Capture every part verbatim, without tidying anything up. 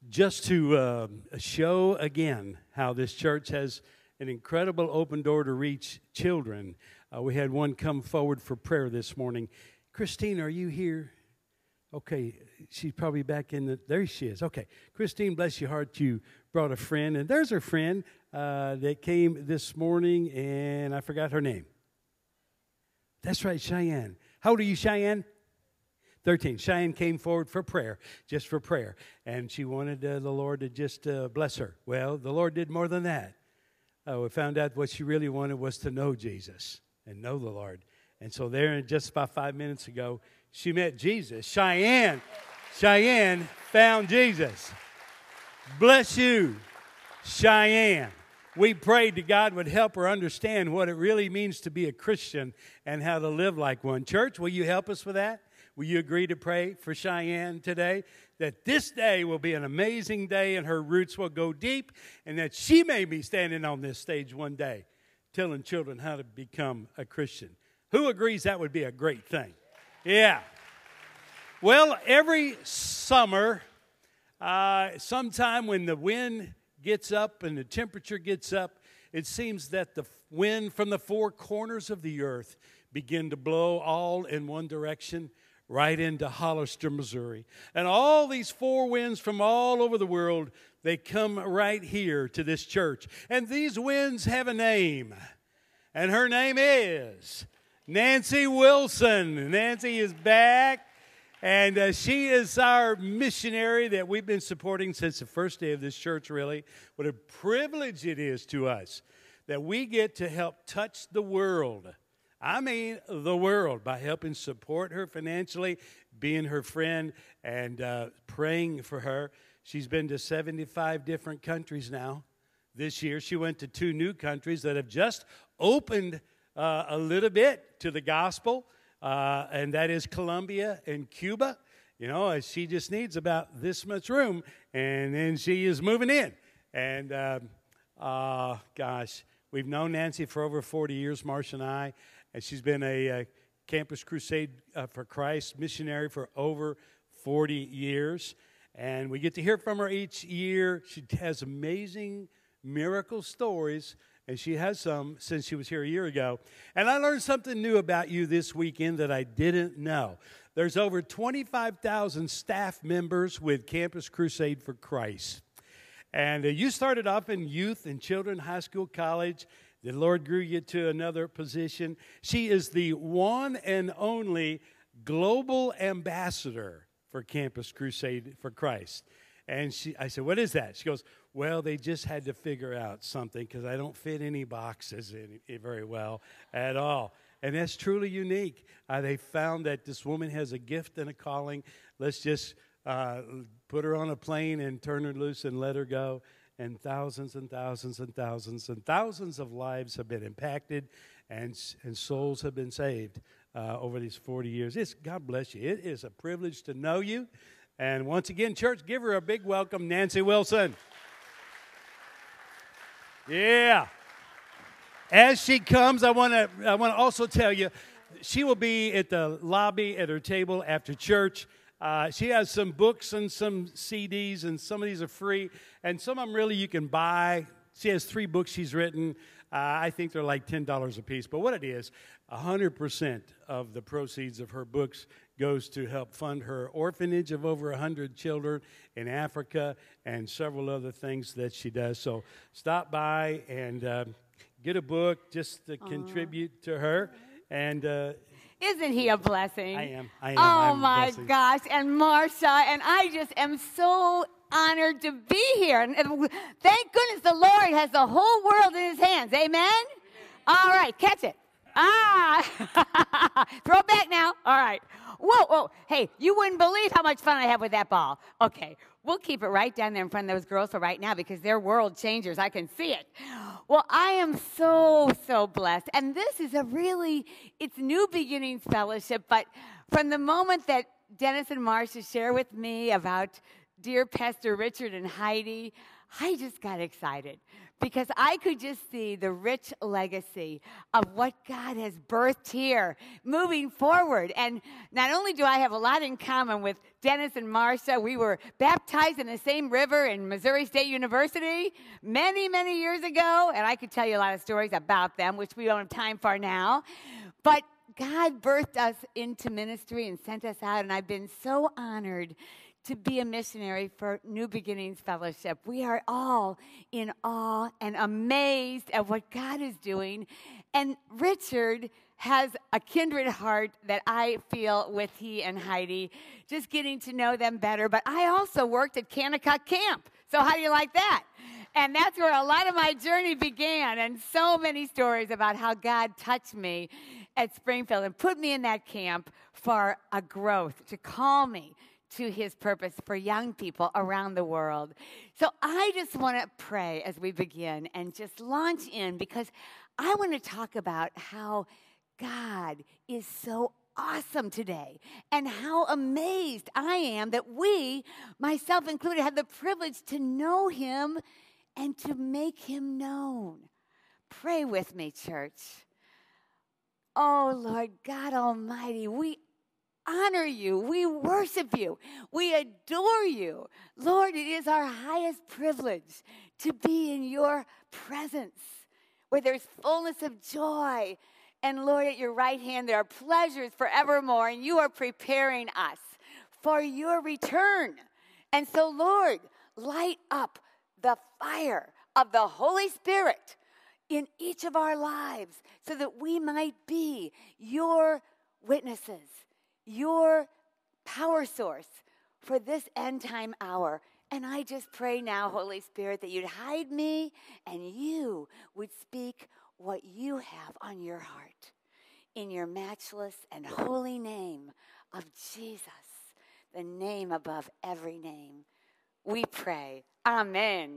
just to uh, show again how this church has an incredible open door to reach children. Uh, we had one come forward for prayer this morning. Christine, are you here? Okay, she's probably back in the, there she is. Okay, Christine, bless your heart, you brought a friend, and there's her friend uh, that came this morning, and I forgot her name. That's right, Cheyenne. How old are you, Cheyenne? thirteen. Cheyenne came forward for prayer, just for prayer, and she wanted uh, the Lord to just uh, bless her. Well, the Lord did more than that. Uh, we found out what she really wanted was to know Jesus and know the Lord. And so there, just about five minutes ago, she met Jesus. Cheyenne, Cheyenne found Jesus. Bless you, Cheyenne. We prayed that God would help her understand what it really means to be a Christian and how to live like one. Church, will you help us with that? Will you agree to pray for Cheyenne today? That this day will be an amazing day and her roots will go deep, and that she may be standing on this stage one day telling children how to become a Christian. Who agrees that would be a great thing? Yeah. Well, every summer, uh, sometime when the wind gets up and the temperature gets up, it seems that the wind from the four corners of the earth begin to blow all in one direction, right into Hollister, Missouri. And all these four winds from all over the world, they come right here to this church. And these winds have a name, and her name is Nancy Wilson. Nancy is back, and uh, she is our missionary that we've been supporting since the first day of this church, really. What a privilege it is to us that we get to help touch the world. I mean the world, by helping support her financially, being her friend, and uh, praying for her. She's been to seventy-five different countries now this year. She went to two new countries that have just opened uh, a little bit to the gospel, uh, and that is Colombia and Cuba. You know, she just needs about this much room, and then she is moving in. And, uh, uh, gosh, we've known Nancy for over forty years, Marcia and I. And she's been a, a Campus Crusade uh, for Christ missionary for over forty years. And we get to hear from her each year. She has amazing miracle stories, and she has some since she was here a year ago. And I learned something new about you this weekend that I didn't know. There's over twenty-five thousand staff members with Campus Crusade for Christ. And uh, you started off in youth and children, high school, college. The Lord grew you to another position. She is the one and only global ambassador for Campus Crusade for Christ. And she, I said, what is that? She goes, well, they just had to figure out something because I don't fit any boxes in it very well at all. And that's truly unique. Uh, they found that this woman has a gift and a calling. Let's just uh, put her on a plane and turn her loose and let her go. And thousands and thousands and thousands and thousands of lives have been impacted, and, and souls have been saved uh, over these forty years. It's, God bless you. It is a privilege to know you. And once again, church, give her a big welcome, Nancy Wilson. Yeah. As she comes, I want to I want to also tell you, she will be at the lobby at her table after church. Uh, she has some books and some C Ds, and some of these are free, and some of them really you can buy. She has three books she's written. Uh, I think they're like ten dollars a piece, but what it is, one hundred percent of the proceeds of her books goes to help fund her orphanage of over one hundred children in Africa and several other things that she does. So stop by and uh, get a book just to Aww. Contribute to her, and uh, isn't he a blessing? I am. I am. Oh, I'm my gosh. And Marcia, and I just am so honored to be here. And thank goodness the Lord has the whole world in his hands. Amen? All right, catch it. Ah. Throw it back now. All right. Whoa, whoa. Hey, you wouldn't believe how much fun I have with that ball. Okay, we'll keep it right down there in front of those girls for right now because they're world changers. I can see it. Well, I am so, so blessed. And this is a really, it's New Beginnings Fellowship, but from the moment that Dennis and Marcia share with me about dear Pastor Richard and Heidi, I just got excited because I could just see the rich legacy of what God has birthed here moving forward. And not only do I have a lot in common with Dennis and Marcia, we were baptized in the same river in Missouri State University many, many years ago. And I could tell you a lot of stories about them, which we don't have time for now. But God birthed us into ministry and sent us out, and I've been so honored to be a missionary for New Beginnings Fellowship. We are all in awe and amazed at what God is doing. And Richard has a kindred heart that I feel with he and Heidi, just getting to know them better. But I also worked at Kanakuk Camp. So how do you like that? And that's where a lot of my journey began, and so many stories about how God touched me at Springfield and put me in that camp for a growth, to call me to his purpose for young people around the world. So I just want to pray as we begin and just launch in, because I want to talk about how God is so awesome today and how amazed I am that we, myself included, have the privilege to know him and to make him known. Pray with me, church. Oh, Lord God Almighty, we honor you. We worship you. We adore you. Lord, it is our highest privilege to be in your presence where there's fullness of joy. And Lord, at your right hand, there are pleasures forevermore, and you are preparing us for your return. And so, Lord, light up the fire of the Holy Spirit in each of our lives so that we might be your witnesses, your power source for this end time hour. And I just pray now, Holy Spirit, that you'd hide me and you would speak what you have on your heart. In your matchless and holy name of Jesus, the name above every name, we pray. Amen.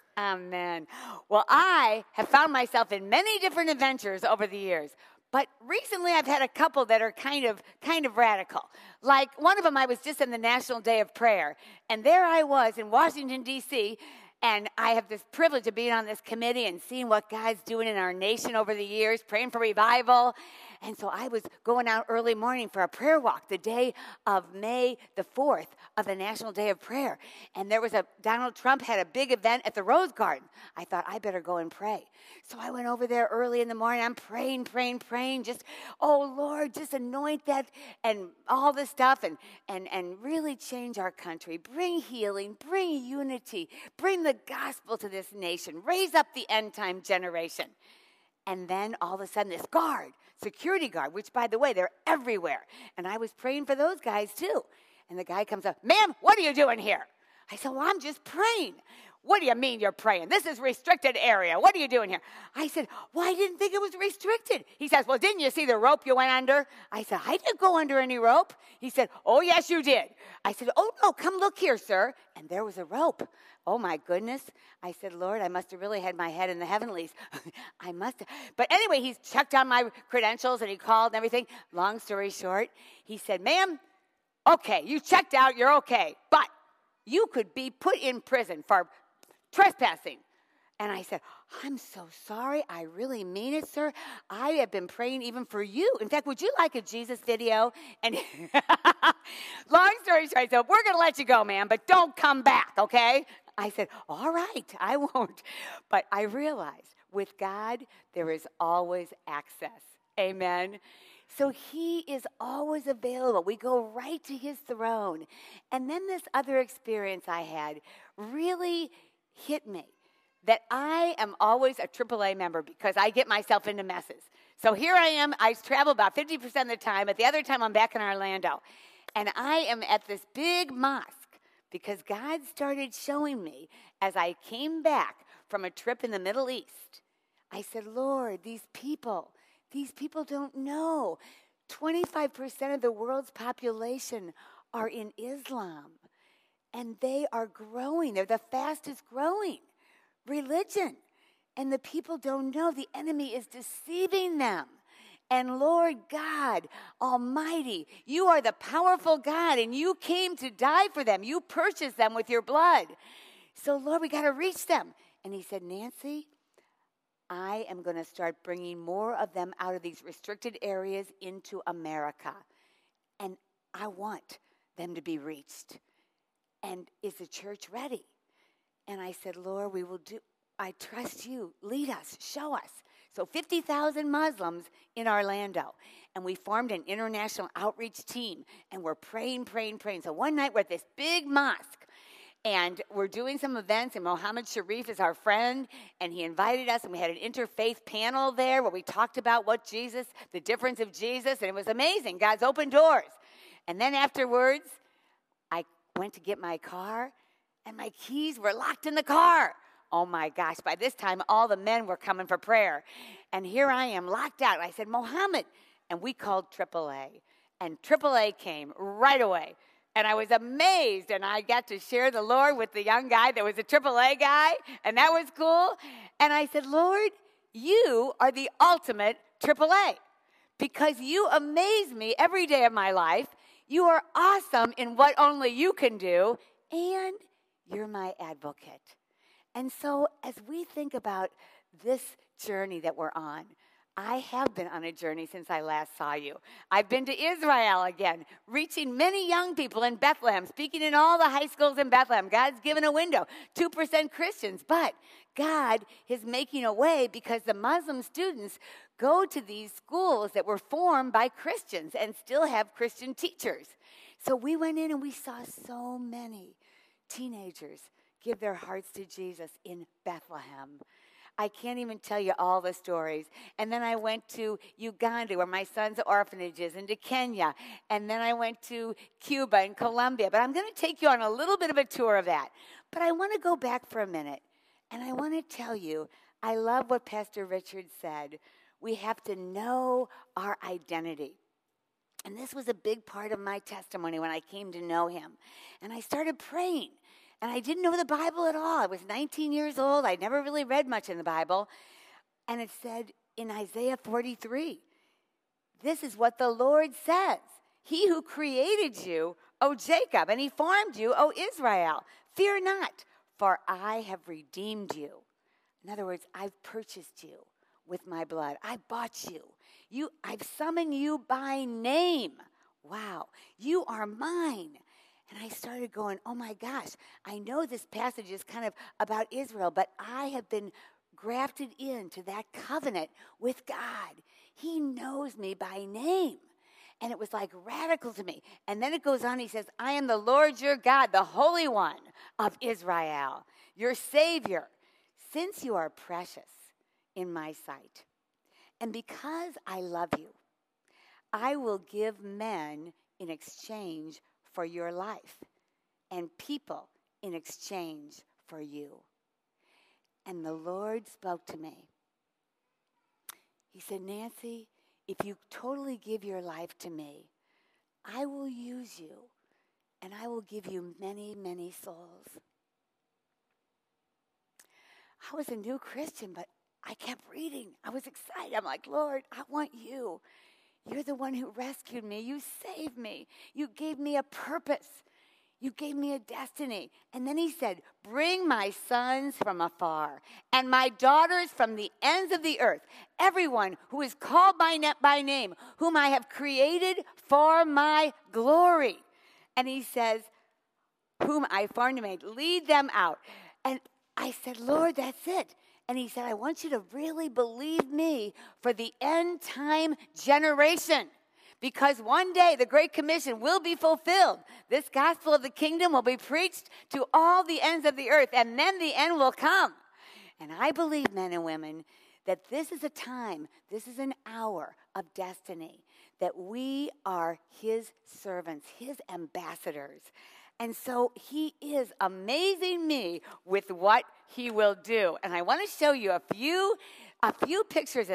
Amen. Well, I have found myself in many different adventures over the years, but recently I've had a couple that are kind of kind of radical. Like one of them, I was just in the National Day of Prayer, and there I was in Washington, D C, and I have this privilege of being on this committee and seeing what God's doing in our nation over the years, praying for revival. And so I was going out early morning for a prayer walk the day of May the fourth of the National Day of Prayer. And there was a, Donald Trump had a big event at the Rose Garden. I thought, I better go and pray. So I went over there early in the morning. I'm praying, praying, praying. Just, oh, Lord, just anoint that and all this stuff and, and, and really change our country. Bring healing, bring unity, bring the gospel to this nation. Raise up the end time generation. And then all of a sudden, this guard, security guard, which, by the way, they're everywhere. And I was praying for those guys, too. And the guy comes up, ma'am, what are you doing here? I said, well, I'm just praying. What do you mean you're praying? This is restricted area. What are you doing here? I said, well, I didn't think it was restricted. He says, well, didn't you see the rope you went under? I said, I didn't go under any rope. He said, oh, yes, you did. I said, oh, no, come look here, sir. And there was a rope. Oh, my goodness. I said, Lord, I must have really had my head in the heavenlies. I must have. But anyway, he's checked on my credentials, and he called and everything. Long story short, he said, ma'am, okay, you checked out, you're okay. But you could be put in prison for trespassing. And I said, I'm so sorry. I really mean it, sir. I have been praying even for you. In fact, would you like a Jesus video? And long story short, I said, we're going to let you go, ma'am, but don't come back, okay? I said, all right, I won't. But I realized with God, there is always access. Amen. So he is always available. We go right to his throne. And then this other experience I had really hit me, that I am always a triple A member because I get myself into messes. So here I am. I travel about fifty percent of the time, but the other time I'm back in Orlando. And I am at this big mosque because God started showing me as I came back from a trip in the Middle East. I said, Lord, these people, these people don't know. twenty-five percent of the world's population are in Islam. And they are growing. They're the fastest growing religion. And the people don't know. The enemy is deceiving them. And Lord God Almighty, you are the powerful God, and you came to die for them. You purchased them with your blood. So, Lord, we got to reach them. And he said, Nancy, I am going to start bringing more of them out of these restricted areas into America. And I want them to be reached. And is the church ready? And I said, Lord, we will do, I trust you. Lead us, show us. So fifty thousand Muslims in Orlando. And we formed an international outreach team. And we're praying, praying, praying. So one night we're at this big mosque. And we're doing some events, and Mohammed Sharif is our friend, and he invited us, and we had an interfaith panel there where we talked about what Jesus, the difference of Jesus, and it was amazing. God's opened doors. And then afterwards, I went to get my car, and my keys were locked in the car. Oh, my gosh. By this time, all the men were coming for prayer. And here I am, locked out. I said, Mohammed. And we called triple A. And triple A came right away. And I was amazed, and I got to share the Lord with the young guy that was a triple A guy, and that was cool. And I said, Lord, you are the ultimate triple A because you amaze me every day of my life. You are awesome in what only you can do, and you're my advocate. And so as we think about this journey that we're on, I have been on a journey since I last saw you. I've been to Israel again, reaching many young people in Bethlehem, speaking in all the high schools in Bethlehem. God's given a window, two percent Christians, but God is making a way because the Muslim students go to these schools that were formed by Christians and still have Christian teachers. So we went in and we saw so many teenagers give their hearts to Jesus in Bethlehem. I can't even tell you all the stories. And then I went to Uganda, where my son's orphanage is, and to Kenya. And then I went to Cuba and Colombia. But I'm going to take you on a little bit of a tour of that. But I want to go back for a minute. And I want to tell you, I love what Pastor Richard said. We have to know our identity. And this was a big part of my testimony when I came to know him. And I started praying. And I didn't know the Bible at all. I was nineteen years old. I never really read much in the Bible. And it said in Isaiah forty-three, this is what the Lord says. He who created you, O Jacob, and he formed you, O Israel. Fear not, for I have redeemed you. In other words, I've purchased you with my blood. I bought you. You, I've summoned you by name. Wow, you are mine. And I started going, oh my gosh, I know this passage is kind of about Israel, but I have been grafted into that covenant with God. He knows me by name. And it was like radical to me. And then it goes on, he says, I am the Lord your God, the Holy One of Israel, your Savior, since you are precious in my sight. And because I love you, I will give men in exchange for your life, and people in exchange for you. And the Lord spoke to me. He said, Nancy, if you totally give your life to me, I will use you, and I will give you many, many souls. I was a new Christian, but I kept reading. I was excited. I'm like, Lord, I want you. You're the one who rescued me. You saved me. You gave me a purpose. You gave me a destiny. And then he said, bring my sons from afar and my daughters from the ends of the earth, everyone who is called by, na- by name, whom I have created for my glory. And he says, whom I formed and made, lead them out. And I said, Lord, that's it. And he said, I want you to really believe me for the end time generation. Because one day the Great Commission will be fulfilled. This gospel of the kingdom will be preached to all the ends of the earth. And then the end will come. And I believe, men and women, that this is a time, this is an hour of destiny. That we are his servants, his ambassadors. And so he is amazing me with what he will do. And I want to show you a few, a few pictures of that.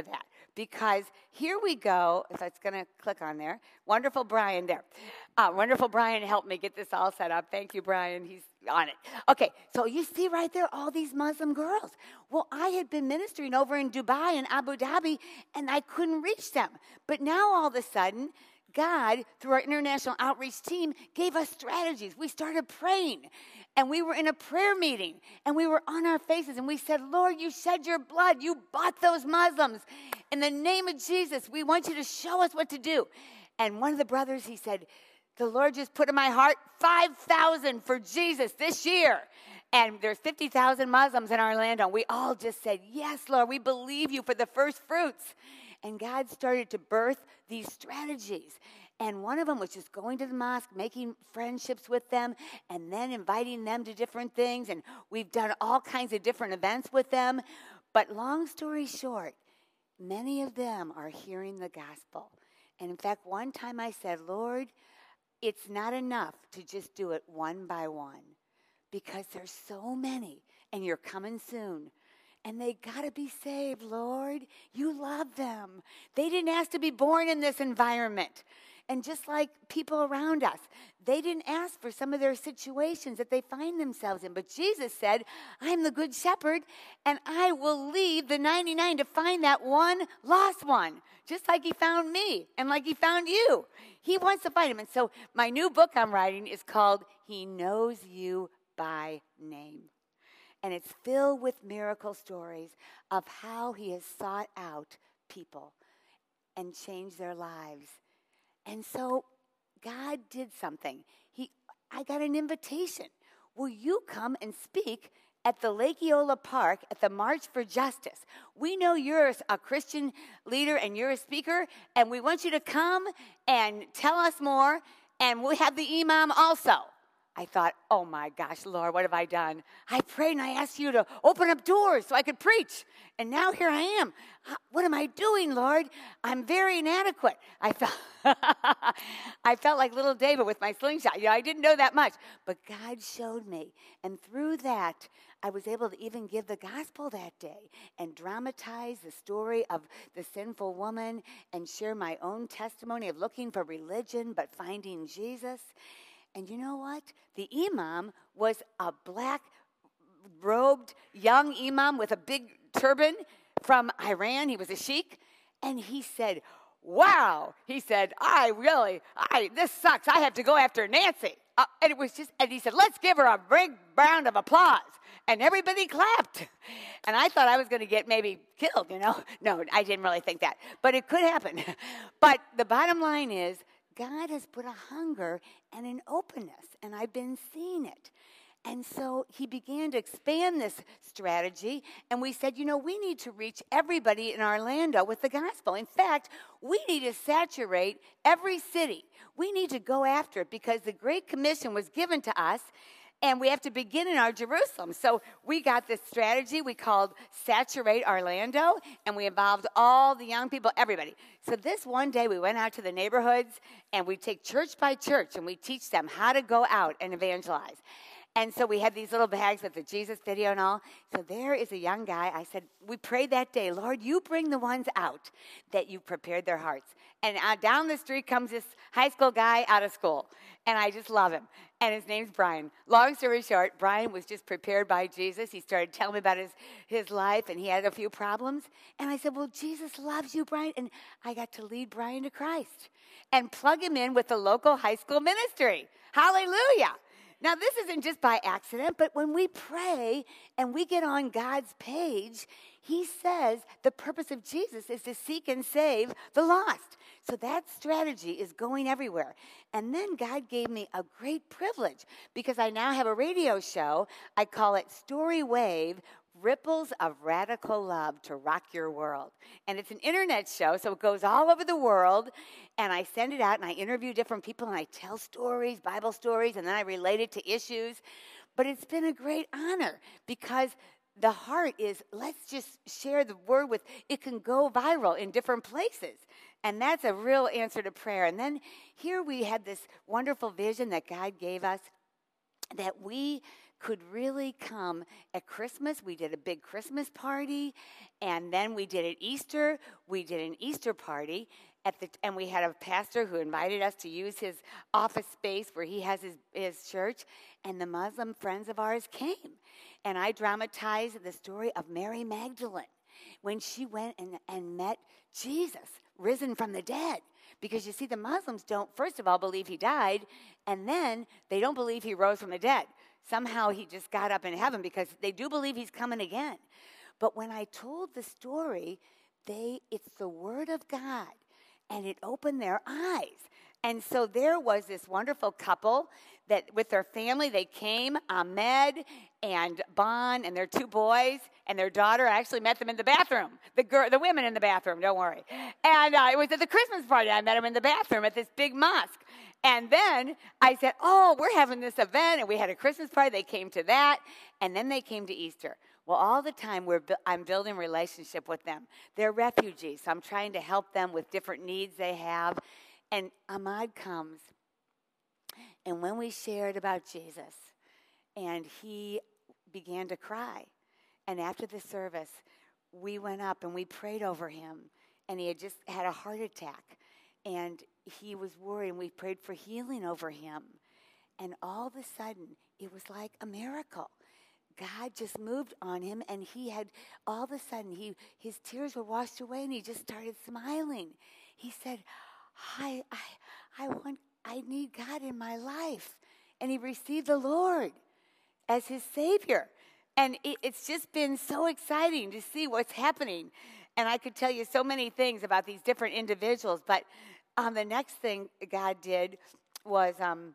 because here we go. If it's going to click on there, wonderful Brian there. Uh, wonderful Brian helped me get this all set up. Thank you, Brian. He's on it. Okay, so you see right there all these Muslim girls. Well, I had been ministering over in Dubai and Abu Dhabi, and I couldn't reach them. But now all of a sudden, God, through our international outreach team, gave us strategies. We started praying, and we were in a prayer meeting, and we were on our faces, and we said, Lord, you shed your blood. You bought those Muslims. In the name of Jesus, we want you to show us what to do. And one of the brothers, he said, the Lord just put in my heart five thousand for Jesus this year. And there's fifty thousand Muslims in Orlando. We all just said, yes, Lord, we believe you for the first fruits. And God started to birth these strategies. And one of them was just going to the mosque, making friendships with them, and then inviting them to different things. And we've done all kinds of different events with them. But long story short, many of them are hearing the gospel. And in fact, one time I said, Lord, it's not enough to just do it one by one, because there's so many, and you're coming soon. And they got to be saved, Lord. You love them. They didn't ask to be born in this environment. And just like people around us, they didn't ask for some of their situations that they find themselves in. But Jesus said, I'm the good shepherd, and I will leave the ninety-nine to find that one lost one, just like he found me and like he found you. He wants to find him. And so my new book I'm writing is called He Knows You by Name. And it's filled with miracle stories of how he has sought out people and changed their lives. And so God did something. He, I got an invitation. Will you come and speak at the Lake Eola Park at the March for Justice? We know you're a Christian leader and you're a speaker, and we want you to come and tell us more, and we'll have the imam also. I thought, oh my gosh, Lord, what have I done? I prayed and I asked you to open up doors so I could preach. And now here I am. What am I doing, Lord? I'm very inadequate. I felt I felt like little David with my slingshot. You know, I didn't know that much. But God showed me. And through that, I was able to even give the gospel that day and dramatize the story of the sinful woman and share my own testimony of looking for religion but finding Jesus. And you know what? The imam was a black-robed young imam with a big turban from Iran. He was a sheik. And he said, wow. He said, I really, I this sucks. I have to go after Nancy. Uh, and it was just, and he said, let's give her a big round of applause. And everybody clapped. And I thought I was going to get maybe killed, you know. No, I didn't really think that. But it could happen. But the bottom line is, God has put a hunger and an openness, and I've been seeing it. And so he began to expand this strategy, and we said, you know, we need to reach everybody in Orlando with the gospel. In fact, we need to saturate every city. We need to go after it because the Great Commission was given to us, and we have to begin in our Jerusalem. So we got this strategy we called Saturate Orlando, and we involved all the young people, everybody. So this one day we went out to the neighborhoods, and we take church by church, and we teach them how to go out and evangelize. And so we had these little bags with the Jesus video and all. So there is a young guy. I said, we prayed that day, Lord, you bring the ones out that you prepared their hearts. And uh, down the street comes this high school guy out of school. And I just love him. And his name's Brian. Long story short, Brian was just prepared by Jesus. He started telling me about his, his life, and he had a few problems. And I said, well, Jesus loves you, Brian. And I got to lead Brian to Christ and plug him in with the local high school ministry. Hallelujah. Now, this isn't just by accident, but when we pray and we get on God's page, he says the purpose of Jesus is to seek and save the lost. So that strategy is going everywhere. And then God gave me a great privilege because I now have a radio show. I call it Story Wave, Ripples of Radical Love to Rock Your World. And it's an internet show, so it goes all over the world. And I send it out, and I interview different people, and I tell stories, Bible stories, and then I relate it to issues. But it's been a great honor because the heart is, let's just share the word with, it can go viral in different places. And that's a real answer to prayer. And then here we had this wonderful vision that God gave us. that we could really come at Christmas. We did a big Christmas party, and then we did at Easter. We did an Easter party, at the, and we had a pastor who invited us to use his office space where he has his, his church, and the Muslim friends of ours came. And I dramatized the story of Mary Magdalene when she went and, and met Jesus, risen from the dead. Because you see, the Muslims don't, first of all, believe he died, and then they don't believe he rose from the dead. Somehow he just got up in heaven because they do believe he's coming again. But when I told the story, they it's the word of God, and it opened their eyes. And so there was this wonderful couple that with their family, they came, Ahmed and Bon and their two boys and their daughter. I actually met them in the bathroom, the girl, the women in the bathroom, don't worry. And uh, it was at the Christmas party. I met them in the bathroom at this big mosque. And then I said, oh, we're having this event, and we had a Christmas party. They came to that, and then they came to Easter. Well, all the time we're bu- I'm building relationship with them. They're refugees, so I'm trying to help them with different needs they have. And Ahmad comes, and when we shared about Jesus, and he began to cry, and after the service, we went up and we prayed over him, and he had just had a heart attack, and he was worried, and we prayed for healing over him, and all of a sudden, it was like a miracle. God just moved on him, and he had, all of a sudden, he his tears were washed away, and he just started smiling. He said, I, I, I want, I need God in my life. And he received the Lord as his Savior. And it, it's just been so exciting to see what's happening. And I could tell you so many things about these different individuals. But um, the next thing God did was, um,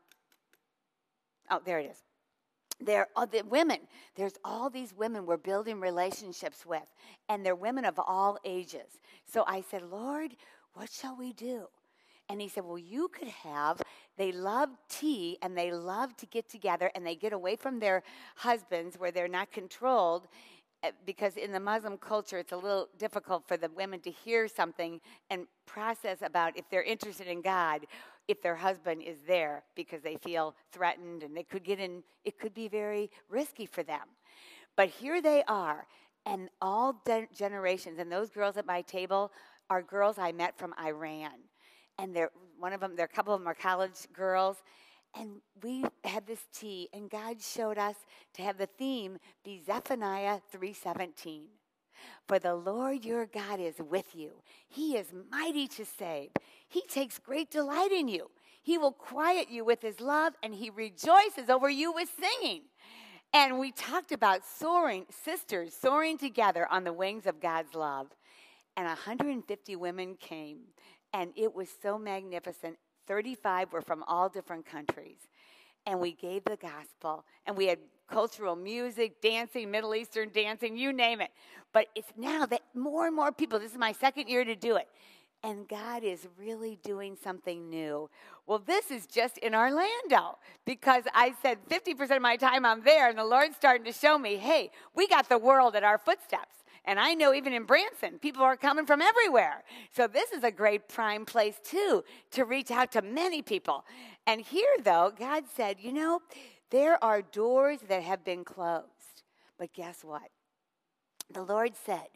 oh, there it is. There are the women. There's all these women we're building relationships with. And they're women of all ages. So I said, Lord, what shall we do? And he said, well, you could have, they love tea and they love to get together and they get away from their husbands where they're not controlled, because in the Muslim culture, it's a little difficult for the women to hear something and process about if they're interested in God, if their husband is there, because they feel threatened and they could get in, it could be very risky for them. But here they are, and all de- generations, and those girls at my table are girls I met from Iran. And they're one of them, there are a couple of them are college girls. And we had this tea, and God showed us to have the theme be Zephaniah three seventeen. For the Lord your God is with you. He is mighty to save. He takes great delight in you. He will quiet you with his love, and he rejoices over you with singing. And we talked about soaring, sisters soaring together on the wings of God's love. And one hundred fifty women came. And it was so magnificent. thirty-five were from all different countries. And we gave the gospel. And we had cultural music, dancing, Middle Eastern dancing, you name it. But it's now that more and more people, this is my second year to do it. And God is really doing something new. Well, this is just in Orlando. Because I said fifty percent of my time I'm there. And the Lord's starting to show me, hey, we got the world at our footsteps. And I know even in Branson, people are coming from everywhere. So this is a great prime place, too, to reach out to many people. And here, though, God said, you know, there are doors that have been closed. But guess what? The Lord said,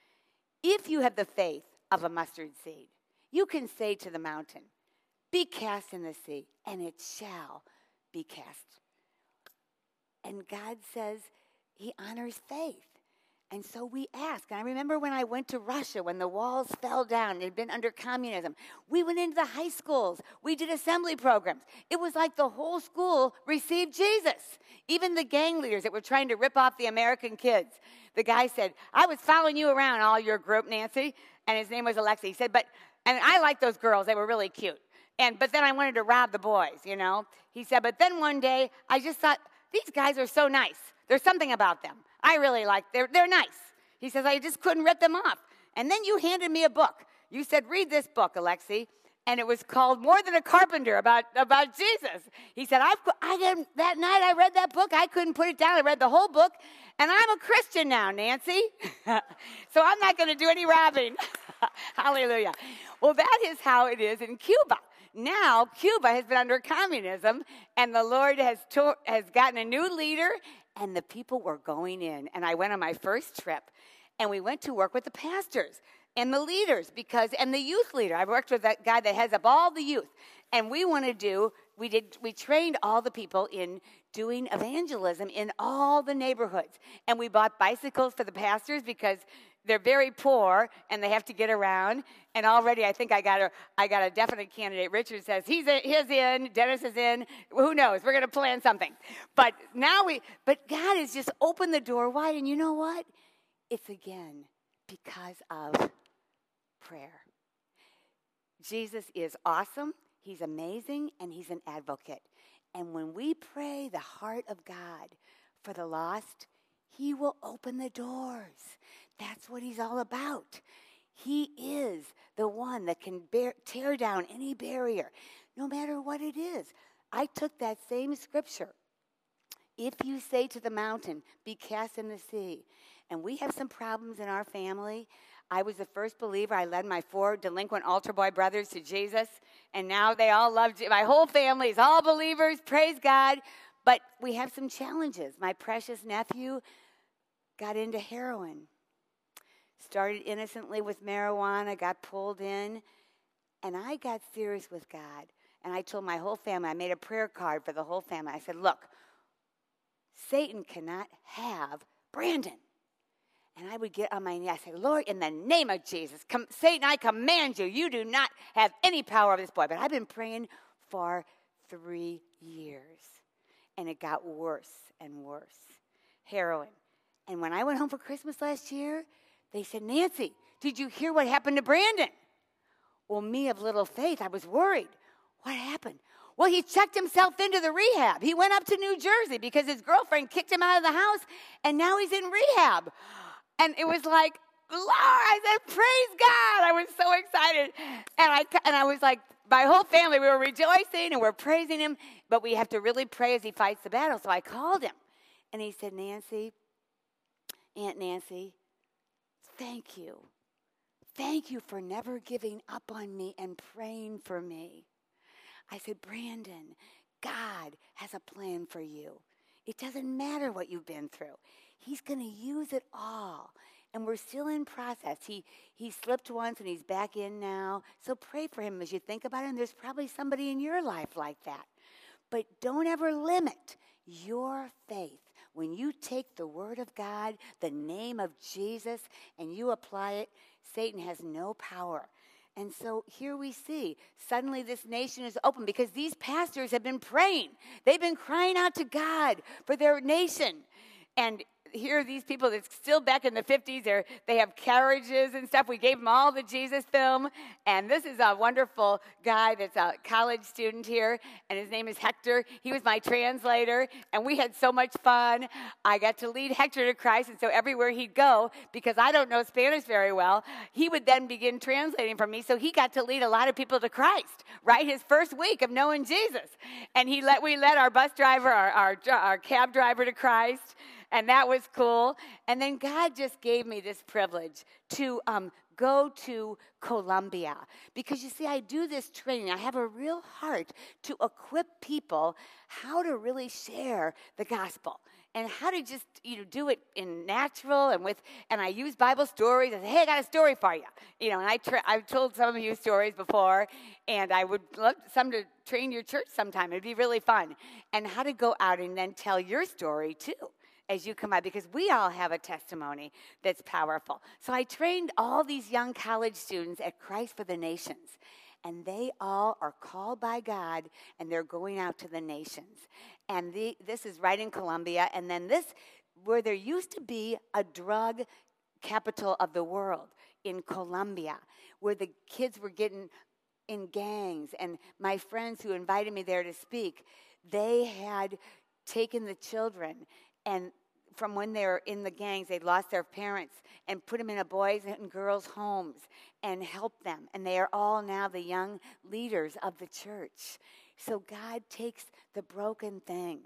if you have the faith of a mustard seed, you can say to the mountain, be cast in the sea, and it shall be cast. And God says he honors faith. And so we ask. And I remember when I went to Russia, when the walls fell down, they'd been under communism. We went into the high schools. We did assembly programs. It was like the whole school received Jesus. Even the gang leaders that were trying to rip off the American kids. The guy said, I was following you around, all your group, Nancy. And his name was Alexei. He said, but, and I liked those girls. They were really cute. And, but then I wanted to rob the boys, you know. He said, but then one day, I just thought, these guys are so nice. There's something about them. I really like, they're, they're nice. He says, I just couldn't rip them off. And then you handed me a book. You said, read this book, Alexei. And it was called More Than a Carpenter, about, about Jesus. He said, I've, I didn't, that night I read that book. I couldn't put it down. I read the whole book. And I'm a Christian now, Nancy. So I'm not going to do any robbing. Hallelujah. Well, that is how it is in Cuba. now Cuba has been under communism, and the Lord has to- has gotten a new leader, and the people were going in. And I went on my first trip, and we went to work with the pastors and the leaders because and the youth leader. I worked with that guy that heads up all the youth, and we want to do. We did. We trained all the people in doing evangelism in all the neighborhoods, and we bought bicycles for the pastors because they're very poor and they have to get around. And already, I think I got a I got a definite candidate. Richard says he's in, he's in. Dennis is in. Who knows? We're going to plan something. But now we. But God has just opened the door wide, and you know what? It's again because of prayer. Jesus is awesome. He's amazing, and he's an advocate. And when we pray the heart of God for the lost, he will open the doors. That's what he's all about. He is the one that can bear, tear down any barrier, no matter what it is. I took that same scripture. If you say to the mountain, be cast in the sea, and we have some problems in our family. I was the first believer. I led my four delinquent altar boy brothers to Jesus, and now they all love Jesus. My whole family is all believers. Praise God. But we have some challenges. My precious nephew got into heroin. Started innocently with marijuana, got pulled in, and I got serious with God. And I told my whole family, I made a prayer card for the whole family. I said, look, Satan cannot have Brandon. And I would get on my knee. I say, Lord, in the name of Jesus, come, Satan, I command you. You do not have any power over this boy. But I've been praying for three years. And it got worse and worse. Heroin. And when I went home for Christmas last year, they said, Nancy, did you hear what happened to Brandon? Well, me of little faith, I was worried. What happened? Well, he checked himself into the rehab. He went up to New Jersey because his girlfriend kicked him out of the house, and now he's in rehab. And it was like, Lord, I said, praise God. I was so excited. And I, and I was like, my whole family, we were rejoicing and we're praising him, but we have to really pray as he fights the battle. So I called him, and he said, Nancy, Aunt Nancy, thank you. Thank you for never giving up on me and praying for me. I said, Brandon, God has a plan for you. It doesn't matter what you've been through. He's going to use it all. And we're still in process. He he slipped once and he's back in now. So pray for him as you think about him. There's probably somebody in your life like that. But don't ever limit your faith. When you take the word of God, the name of Jesus, and you apply it, Satan has no power. And so here we see, suddenly this nation is open because these pastors have been praying. They've been crying out to God for their nation. And here are these people that's still back in the fifties. They're, they have carriages and stuff. We gave them all the Jesus film. And this is a wonderful guy that's a college student here, and his name is Hector. He was my translator, and we had so much fun. I got to lead Hector to Christ, and so everywhere he'd go, because I don't know Spanish very well, he would then begin translating for me. So he got to lead a lot of people to Christ, right? His first week of knowing Jesus. And he let we led our bus driver, our, our, our cab driver to Christ. And that was cool. And then God just gave me this privilege to um, go to Colombia. Because you see, I do this training. I have a real heart to equip people how to really share the gospel. And how to just, you know, do it in natural and with, and I use Bible stories. I say, hey, I got a story for you. You know, and I tra- I've told some of you stories before, and I would love some to train your church sometime. It'd be really fun. And how to go out and then tell your story, too, as you come out, because we all have a testimony that's powerful. So I trained all these young college students at Christ for the Nations, and they all are called by God, and they're going out to the nations. And the, this is right in Colombia, and then this, where there used to be a drug capital of the world in Colombia, where the kids were getting in gangs, and my friends who invited me there to speak, they had taken the children, and from when they were in the gangs, they'd lost their parents, and put them in a boys' and girls' homes and helped them. And they are all now the young leaders of the church. So God takes the broken things.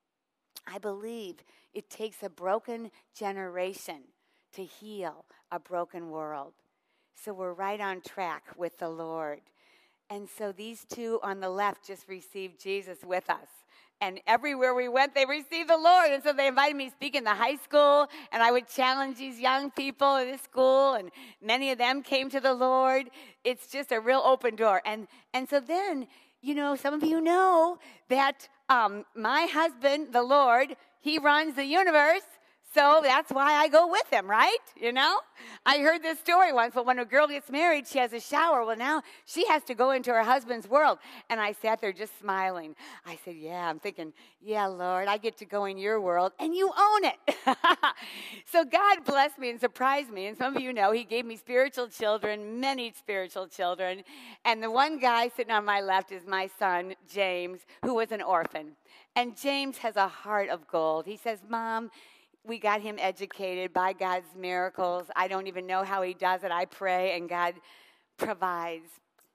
I believe it takes a broken generation to heal a broken world. So we're right on track with the Lord. And so these two on the left just received Jesus with us. And everywhere we went, they received the Lord. And so they invited me to speak in the high school, and I would challenge these young people in this school, and many of them came to the Lord. It's just a real open door. And and so then, you know, some of you know that um, my husband, the Lord, he runs the universe. So that's why I go with him, right? You know? I heard this story once, but when a girl gets married, she has a shower. Well, now she has to go into her husband's world. And I sat there just smiling. I said, yeah, I'm thinking, yeah, Lord, I get to go in your world, and you own it. So God blessed me and surprised me. And some of you know he gave me spiritual children, many spiritual children. And the one guy sitting on my left is my son, James, who was an orphan. And James has a heart of gold. He says, Mom, we got him educated by God's miracles. I don't even know how he does it. I pray, and God provides.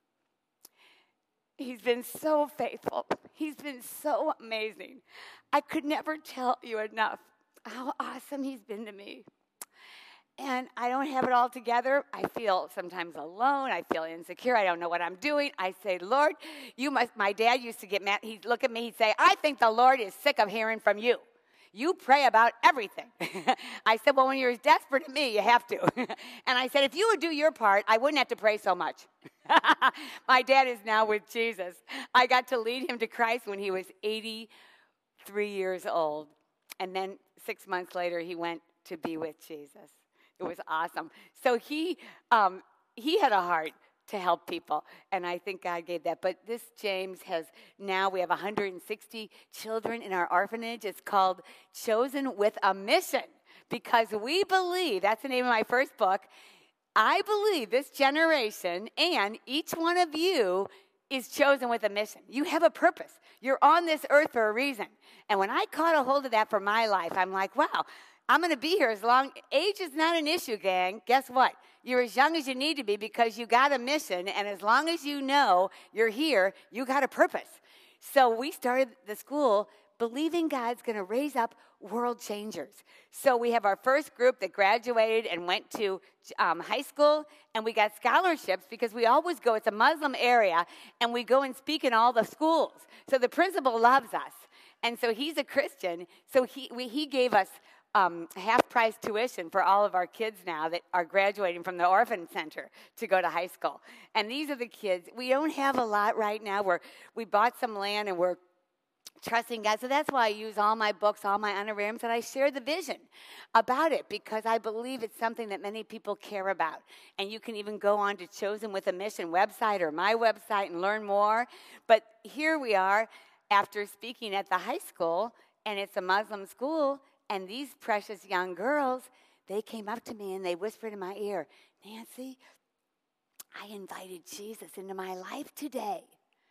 He's been so faithful. He's been so amazing. I could never tell you enough how awesome he's been to me. And I don't have it all together. I feel sometimes alone. I feel insecure. I don't know what I'm doing. I say, Lord, you must. My dad used to get mad. He'd look at me. He'd say, I think the Lord is sick of hearing from you. You pray about everything. I said, well, when you're as desperate as me, you have to. And I said, if you would do your part, I wouldn't have to pray so much. My dad is now with Jesus. I got to lead him to Christ when he was eighty-three years old. And then six months later, he went to be with Jesus. It was awesome. So he um, he had a heart to help people, and I think God gave that. But this James has, now we have one hundred sixty children in our orphanage. It's called Chosen with a Mission, because we believe, that's the name of my first book, I believe this generation and each one of you is chosen with a mission. You have a purpose. You're on this earth for a reason. And when I caught a hold of that for my life, I'm like, wow, I'm going to be here as long. Age is not an issue, gang. Guess what? You're as young as you need to be because you got a mission, and as long as you know you're here, you got a purpose. So we started the school believing God's going to raise up world changers. So we have our first group that graduated and went to um, high school, and we got scholarships because we always go, it's a Muslim area, and we go and speak in all the schools. So the principal loves us. And so he's a Christian, so he we, he gave us Um, half-price tuition for all of our kids now that are graduating from the orphan center to go to high school. And these are the kids. We don't have a lot right now. We're, we bought some land, and we're trusting God. So that's why I use all my books, all my honorariums, and I share the vision about it, because I believe it's something that many people care about. And you can even go on to Chosen with a Mission website or my website and learn more. But here we are after speaking at the high school, and it's a Muslim school. And these precious young girls, they came up to me and they whispered in my ear, Nancy, I invited Jesus into my life today.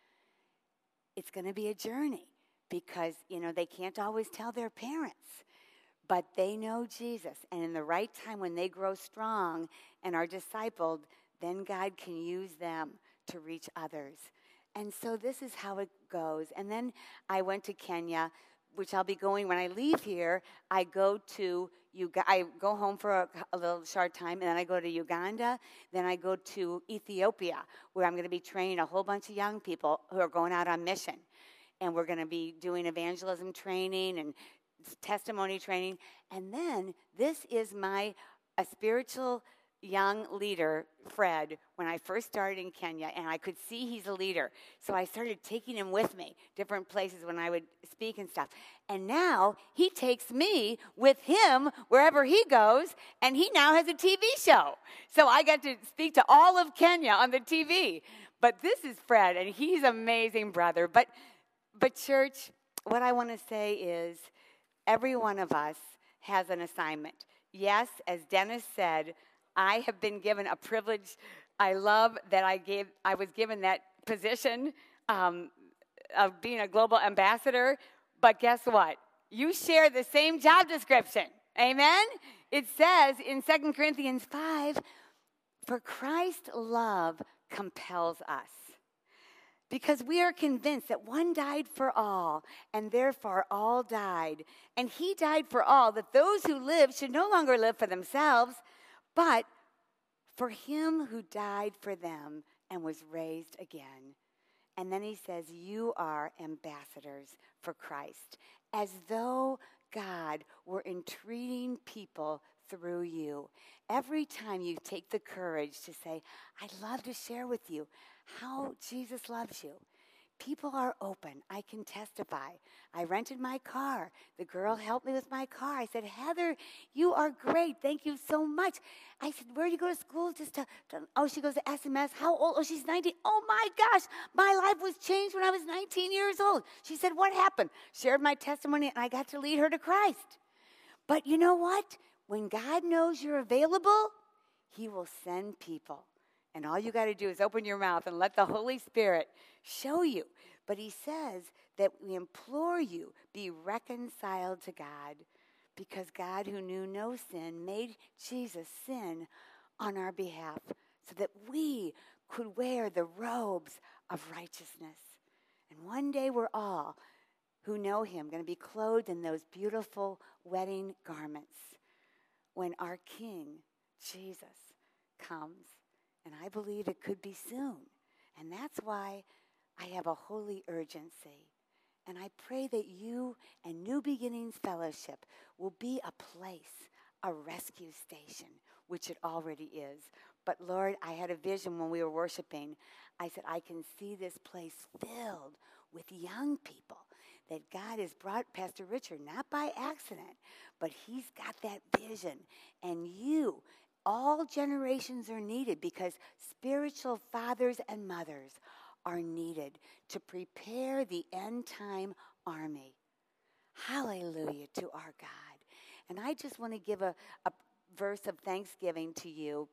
It's going to be a journey because, you know, they can't always tell their parents, but they know Jesus. And in the right time, when they grow strong and are discipled, then God can use them to reach others. And so this is how it goes. And then I went to Kenya, which I'll be going when I leave here. I go to Uganda. I go home for a, a little short time, and then I go to Uganda. Then I go to Ethiopia, where I'm going to be training a whole bunch of young people who are going out on mission. And we're going to be doing evangelism training and testimony training. And then this is my a spiritual young leader, Fred, when I first started in Kenya, and I could see he's a leader. So I started taking him with me, different places when I would speak and stuff. And now he takes me with him wherever he goes, and he now has a T V show. So I got to speak to all of Kenya on the T V. But this is Fred, and he's an amazing brother. But, but church, what I want to say is every one of us has an assignment. Yes, as Dennis said, I have been given a privilege. I love that I gave. I was given that position um, of being a global ambassador. But guess what? You share the same job description. Amen? It says in Second Corinthians five, for Christ's love compels us, because we are convinced that one died for all, and therefore all died. And he died for all, that those who live should no longer live for themselves, but for him who died for them and was raised again. And then he says, you are ambassadors for Christ, as though God were entreating people through you. Every time you take the courage to say, I'd love to share with you how Jesus loves you, people are open. I can testify. I rented my car. The girl helped me with my car. I said, Heather, you are great. Thank you so much. I said, where do you go to school? Just to, to, oh, she goes to S M S. How old? Oh, she's nineteen. Oh, my gosh. My life was changed when I was nineteen years old. She said, what happened? Shared my testimony, and I got to lead her to Christ. But you know what? When God knows you're available, he will send people. And all you got to do is open your mouth and let the Holy Spirit show you. But he says that we implore you, be reconciled to God, because God, who knew no sin, made Jesus sin on our behalf so that we could wear the robes of righteousness. And one day we're all who know him going to be clothed in those beautiful wedding garments when our King, Jesus, comes. And I believe it could be soon. And that's why I have a holy urgency. And I pray that you and New Beginnings Fellowship will be a place, a rescue station, which it already is. But Lord, I had a vision when we were worshiping. I said, I can see this place filled with young people that God has brought Pastor Richard, not by accident, but he's got that vision. And you, all generations are needed, because spiritual fathers and mothers are needed to prepare the end time army. Hallelujah to our God. And I just want to give a, a verse of thanksgiving to you.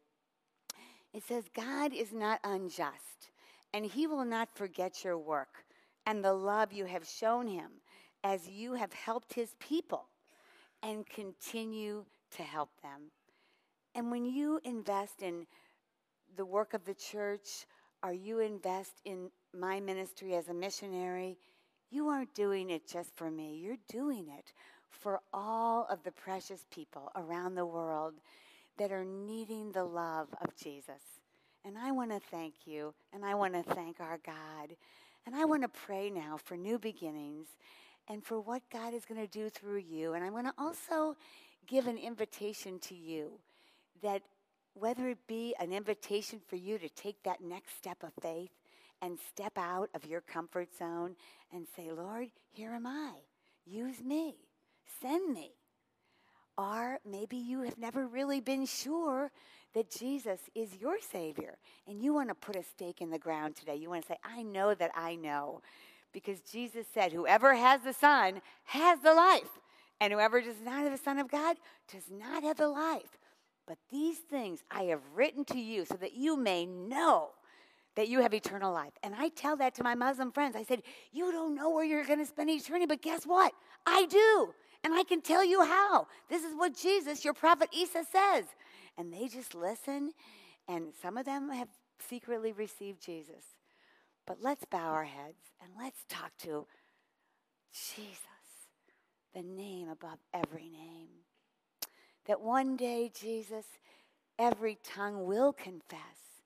It says, God is not unjust, and he will not forget your work and the love you have shown him as you have helped his people and continue to help them. And when you invest in the work of the church, or you invest in my ministry as a missionary, you aren't doing it just for me. You're doing it for all of the precious people around the world that are needing the love of Jesus. And I want to thank you, and I want to thank our God. And I want to pray now for new beginnings and for what God is going to do through you. And I want to also give an invitation to you, that whether it be an invitation for you to take that next step of faith and step out of your comfort zone and say, Lord, here am I. Use me. Send me. Or maybe you have never really been sure that Jesus is your Savior, and you want to put a stake in the ground today. You want to say, I know that I know, because Jesus said, whoever has the Son has the life, and whoever does not have the Son of God does not have the life. But these things I have written to you so that you may know that you have eternal life. And I tell that to my Muslim friends. I said, you don't know where you're going to spend eternity, but guess what? I do. And I can tell you how. This is what Jesus, your prophet Isa, says. And they just listen. And some of them have secretly received Jesus. But let's bow our heads and let's talk to Jesus, the name above every name. That one day, Jesus, every tongue will confess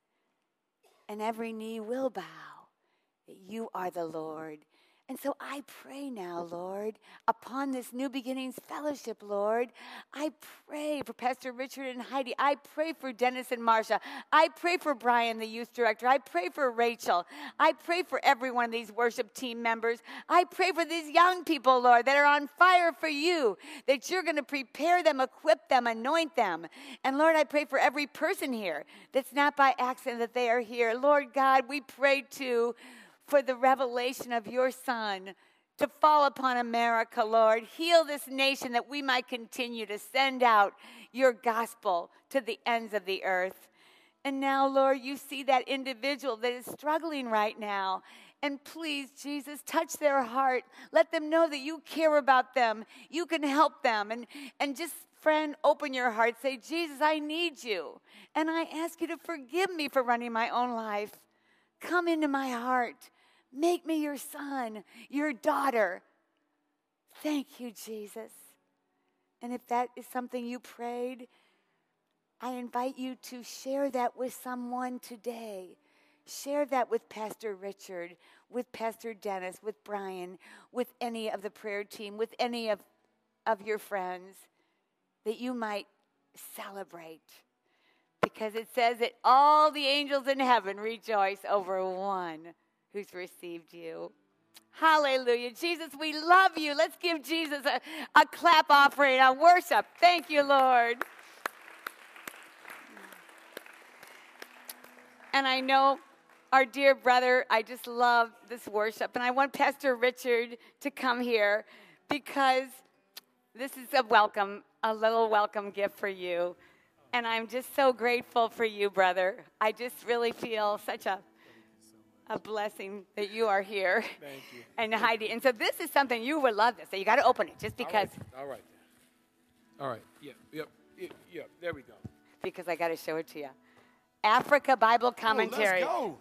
and every knee will bow that you are the Lord. And so I pray now, Lord, upon this New Beginnings Fellowship, Lord. I pray for Pastor Richard and Heidi. I pray for Dennis and Marcia. I pray for Brian, the youth director. I pray for Rachel. I pray for every one of these worship team members. I pray for these young people, Lord, that are on fire for you, that you're going to prepare them, equip them, anoint them. And Lord, I pray for every person here that's not by accident that they are here. Lord God, we pray too for the revelation of your Son to fall upon America, Lord. Heal this nation that we might continue to send out your gospel to the ends of the earth. And now, Lord, you see that individual that is struggling right now. And please, Jesus, touch their heart. Let them know that you care about them. You can help them. And, and just, friend, open your heart. Say, Jesus, I need you. And I ask you to forgive me for running my own life. Come into my heart. Make me your son, your daughter. Thank you, Jesus. And if that is something you prayed, I invite you to share that with someone today. share that with Pastor Richard, with Pastor Dennis, with Brian, with any of the prayer team, with any of, of your friends, that you might celebrate. Because it says that all the angels in heaven rejoice over one who's received you. Hallelujah. Jesus, we love you. Let's give Jesus a, a clap offering, a worship. Thank you, Lord. And I know our dear brother, I just love this worship. And I want Pastor Richard to come here because this is a welcome, a little welcome gift for you. And I'm just so grateful for you, brother. I just really feel such a a blessing that you are here. Thank you. And Heidi. And so this is something you would love this. So you got to open it just because. All right. All right. All right. Yep. Yep. Yep. Yep. There we go. Because I got to show it to you. Africa Bible Commentary. Oh, let's go.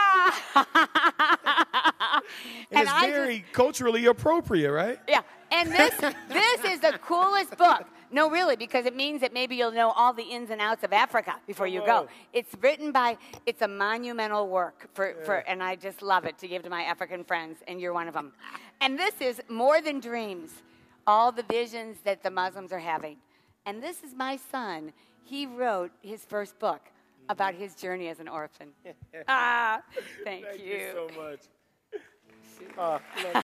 Ah! and, and it's I very just, culturally appropriate, right? yeah. And this this is the coolest book. No, really, because it means that maybe you'll know all the ins and outs of Africa before you go. It's written by, it's a monumental work, for, yeah. for, and I just love it to give to my African friends, and you're one of them. And this is More Than Dreams, all the visions that the Muslims are having. And this is my son. He wrote his first book about his journey as an orphan. ah, thank, thank you. you so much. Uh,